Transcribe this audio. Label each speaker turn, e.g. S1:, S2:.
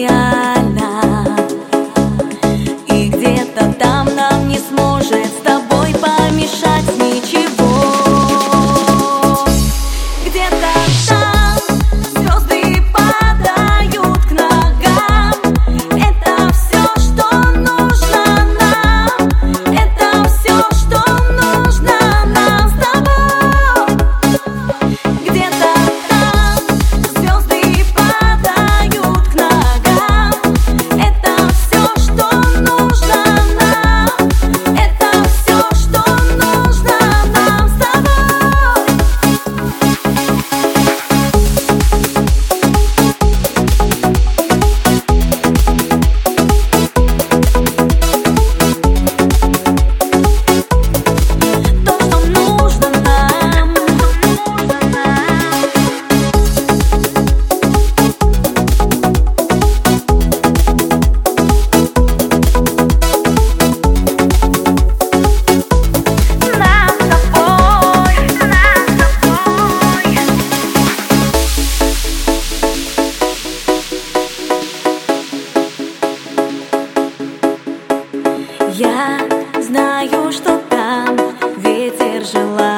S1: реально. И где-то там нам не сможет с тобой помешать ничего. Где-то там звезды падают к ногам. Это все, что нужно нам. Это все, что нужно нам с тобой. Где-то там звезды падают к ногам. Это все, что нужно нам. Это все, что нужно нам с тобой. То, что нужно нам. Нам с тобой, нам с тобой. Я знаю, что там ветер желает.